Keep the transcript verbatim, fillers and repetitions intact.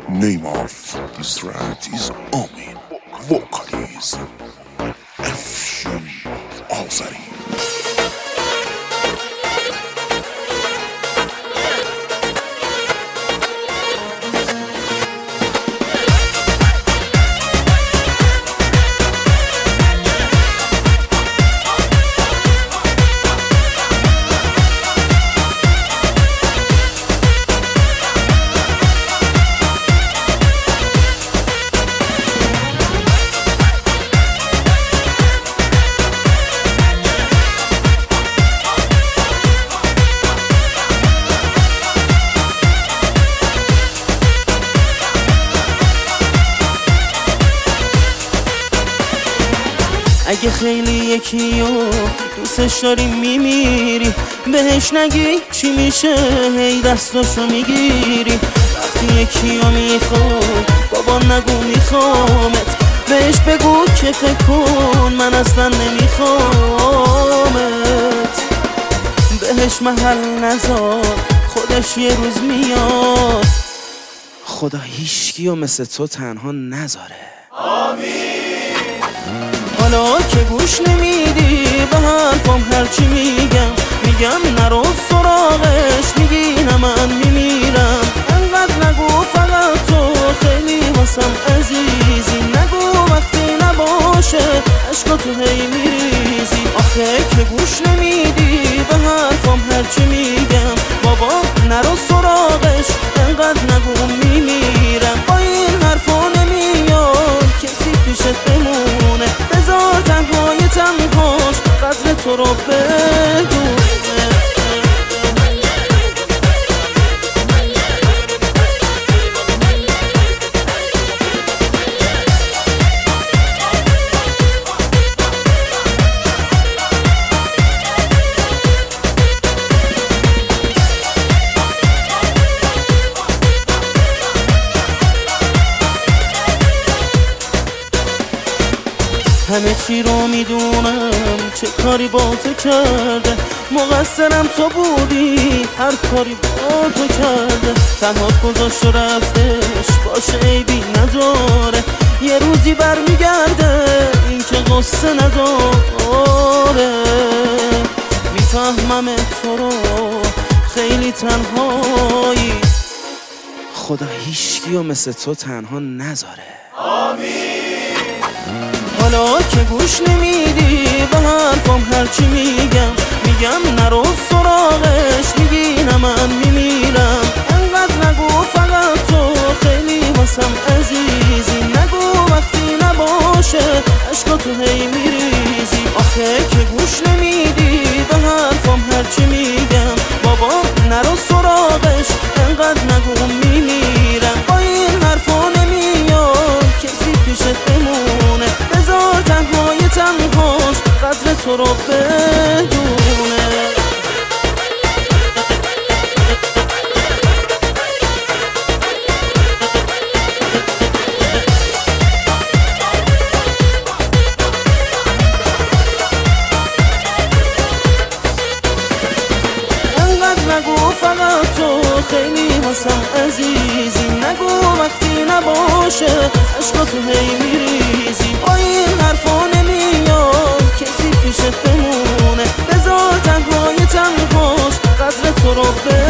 Name of this track is Amin. Vocalist Afshin Azari. اگه خیلی یکی رو دوستش داری میمیری، بهش نگی چی میشه هی دستاشو میگیری. وقتی یکی رو میخوای بابا نگو میخوامت، بهش بگو که فکر کن من اصلا نمیخوامت. بهش محل نذار خودش یه روز میاد، خدا هیچکیو مثل تو تنها نذاره. آمین. حالا که گوش نمیدی به حرفم هرچی میگم، میگم نرو سراغش، میگی نه من میمیرم. انقدر نگو فقط تو خیلی واسم عزیزی، نگو وقتی نباشه عشقاتو هی میریزی. آخه که گوش نمیدی به حرفم هرچی میگم، بابا نرو سراغش، انقدر نگو میمیرم. با این حرفا نمیاد کسی پیشت بمونه، بذار تنهای تنهاش قدر تو رو بدونه. همه چی رو میدونم چه کاری با تو کرده، مقصرم تو بودی هر کاری با تو کرده. تنهات گذاشت و رفتش باشه عیبی نداره، یه روزی برمیگرده این که قصه نداره. میفهمم تو رو خیلی تنهایی، خدا هیچکیو مثل تو تنها نذاره. آمین. حالا که گوش نمیدی به حرفم هرچی میگم، میگم نرو سراغش، میگی نه من میمیرم. انقدر نگو فقط تو خیلی واسم عزیزی، نگو وقتی نباشه عشقاتو هی میریزی. آخه که گوش نمیدی به حرفم هرچی میگم، بابا نرو سراغش، انقدر نگو میمیرم. با این حرفا نمیاد کسی پیشت بمونه، بذار تنهای تنهاش قدر تو رو بدونه. انقدر نگو فقط تو خیلی واسم عزیزی، نگو وقتی نباشه عشقاتو هی میریزی. با این حرفا نمیاد کسی پیشت بمونه، بذار تنهای تنهاش قدر تو رو بدونه.